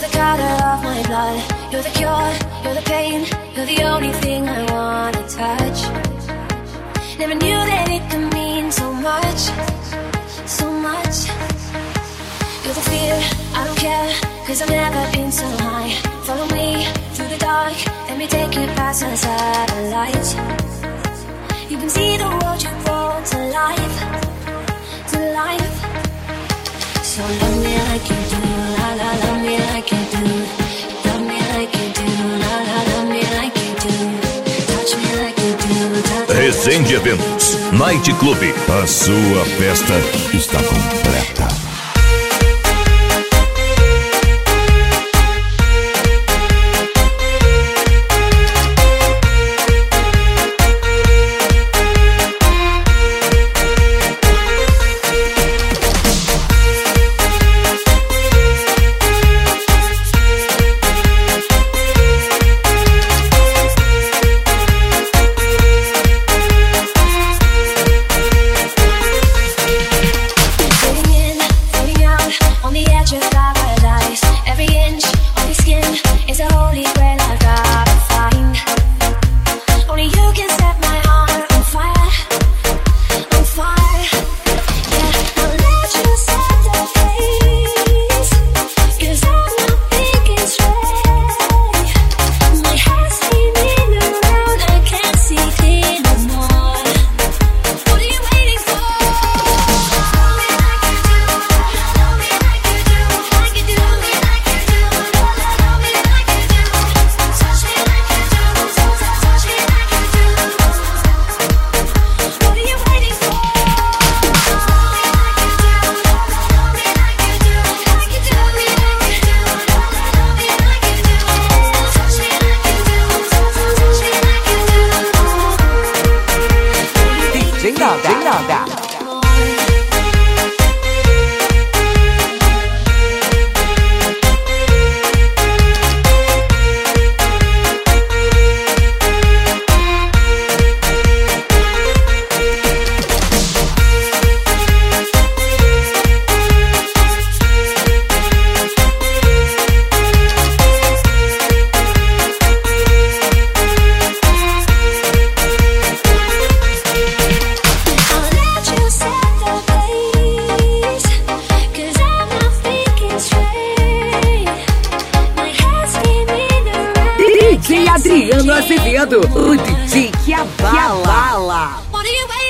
the color of my blood. You're the cure, you're the pain. You're the only thing I wanna touch. Never knew that it could mean so much, so much. You're the fear, I don't care, 'cause I've never been so high. Follow me through the dark, let me take you past the satellite. You can see the world you brought to life, to life. So love me like you do, la la, love me like you do. Love me like you do, la la, love me like you do. Touch me like you do, touch me. Resende Eventos, Night Club. A sua festa está completa. Adriano Azevedo, o DJ que abala. What are you waiting